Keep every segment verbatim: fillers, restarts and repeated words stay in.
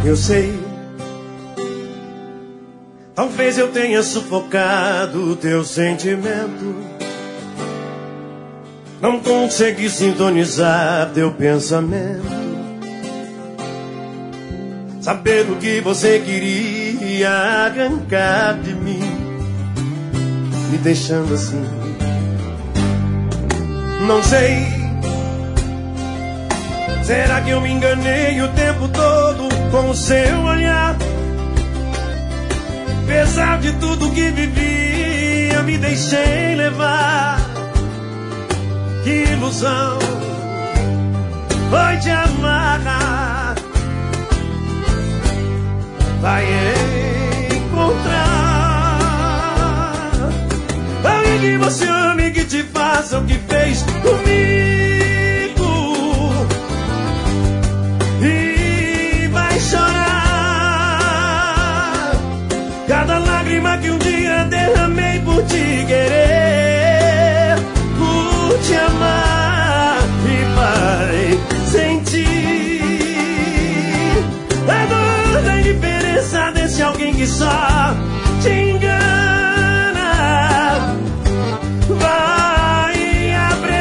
Eu sei, talvez eu tenha sufocado o teu sentimento. Não consegui sintonizar teu pensamento. Saber o que você queria arrancar de mim, me deixando assim. Não sei, será que eu me enganei o tempo todo com o seu olhar? Apesar de tudo que vivi, eu me deixei levar. Que ilusão foi te amar. Vai encontrar alguém que você ame e que te faça o que fez comigo. E vai chorar cada lágrima que um dia derramei por te querer, por te amar. E vai sentir a dor da indiferença desse alguém que só te engana. Vai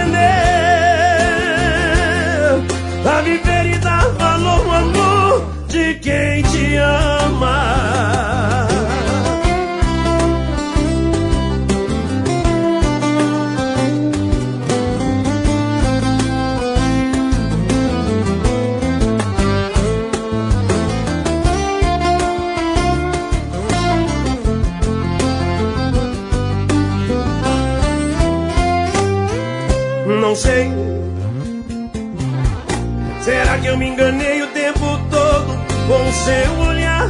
aprender a viver e dar valor ao amor de quem te ama. Não sei, será que eu me enganei o tempo todo com o seu olhar?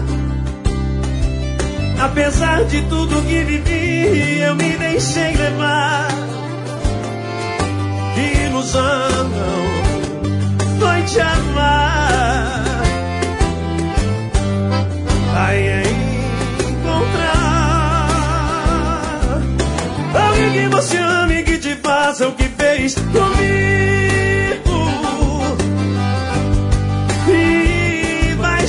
Apesar de tudo que vivi, eu me deixei levar. Que ilusão foi te amar. Vai encontrar alguém que você ame e que te faça o que fez comigo. E vai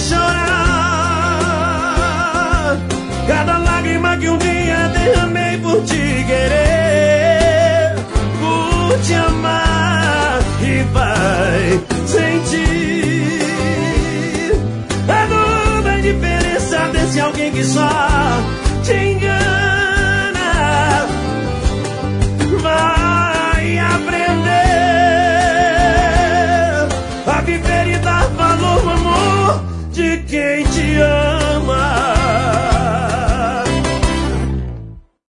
chorar cada lágrima que um dia derramei por te querer, por te amar. E vai sentir a dor da indiferença desse alguém que só te engana.